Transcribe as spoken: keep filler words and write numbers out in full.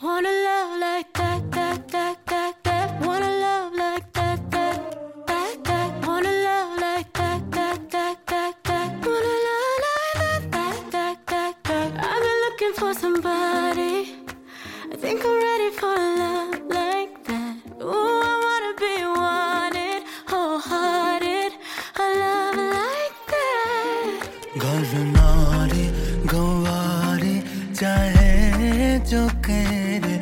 Wanna love like that, that, that, that, that. Wanna love like that, that, that, that. Wanna love like that, that, that, that, that. Wanna love like that, that, that, that, that. I've been looking for somebody. I think I'm ready for a love like that. Ooh, I wanna be wanted, wholehearted. A love like that. घर नारी गवारी चाहे जो करे